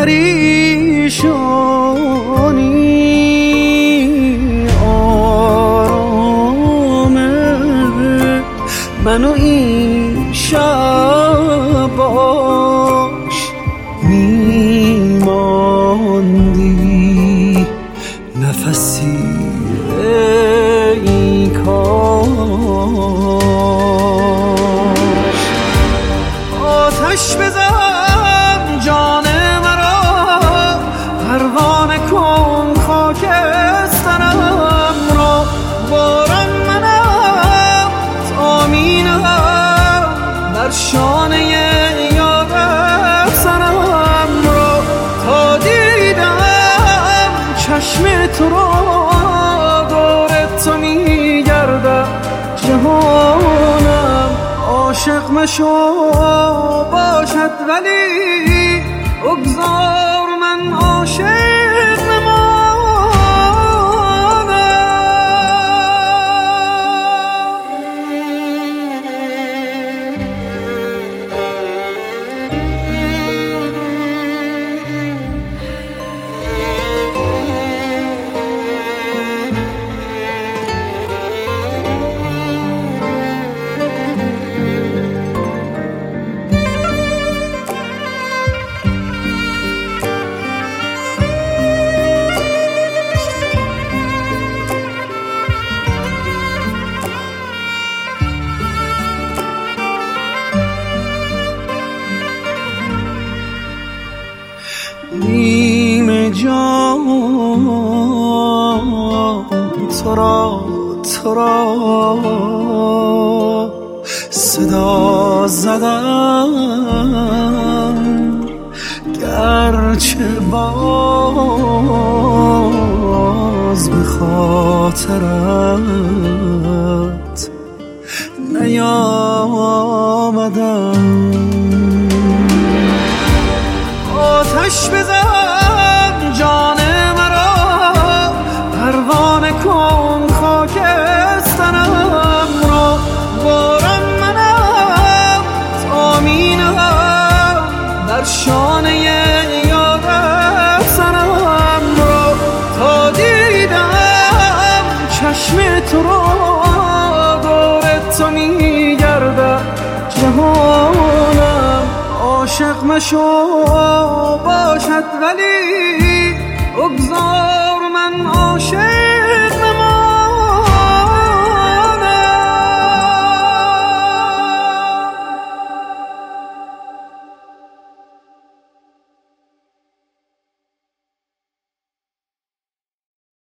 پریشانی آرامه منو این شب باش میماندی نفسی ای کاش آتش بزن جان مرا پروانه کن خاکسترم را باران منم تامینم بر شانه یادت سرم را تا دیدم چشم تو را دور تو میگردم جهانم عاشق مشو باشد ولی بگذار من عاشق نیم جان تو را صدا زدم گرچه باز به خاطرت نیامدم آتش بزن جان مرا پروانه کن خاکسترم را باران منم تامینم بر شانه یادت سرم را تا دیدم چشم تو را دور تو میگردم جهانم عاشق مشو باشد ولی بگذار من عاشق